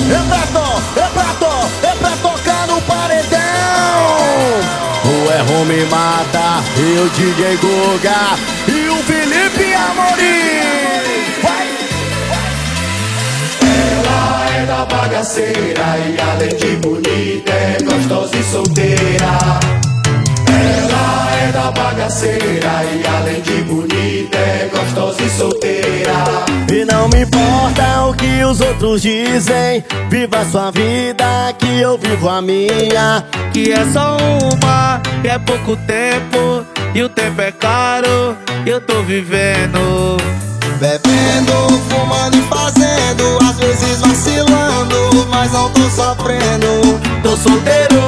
É pra tocar no paredão. O Erro me mata, e o DJ Guga e o Felipe Amorim. Vai! Ela é da bagaceira e além de bonita é gostosa e solteira. Ela é da bagaceira e além de bonita é gostosa e solteira. E não me importa o que os outros dizem, viva a sua vida que eu vivo a minha. Que é só uma, que é pouco tempo, e o tempo é caro, eu tô vivendo. Bebendo, fumando e fazendo, às vezes vacilando, mas não tô sofrendo. Tô solteiro.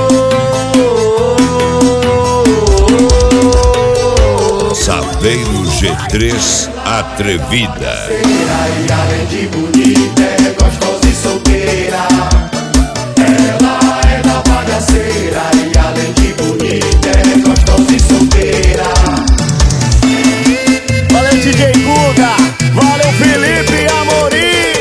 Saveiro G3 Atrevida. E além de bonita é gostosa e solteira. Ela é da bagaceira e além de bonita é gostosa e solteira. Valeu DJ Guga, valeu Felipe Amorim.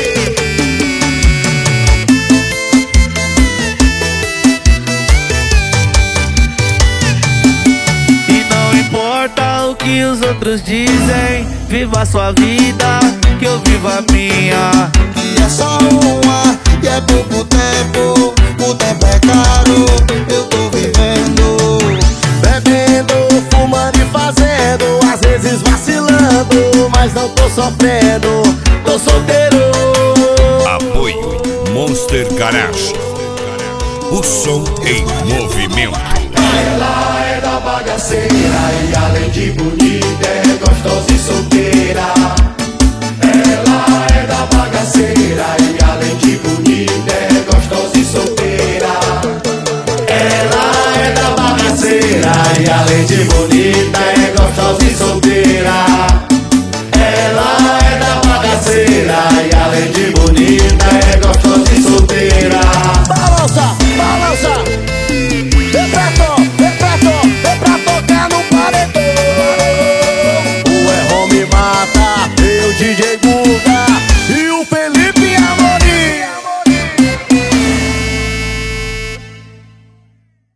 E não importa o que os outros dizem, viva a sua vida, que eu vivo a minha. Que é só uma, e é pouco tempo, o tempo é caro, eu tô vivendo. Bebendo, fumando e fazendo, às vezes vacilando, mas não tô sofrendo. Tô solteiro. Apoio Monster Garage. O som em movimento. Ela é da bagaceira e além de bonita é gostosa e solteira. Ela é da bagaceira e além de bonita é gostosa e solteira. Ela é da bagaceira e além de bonita é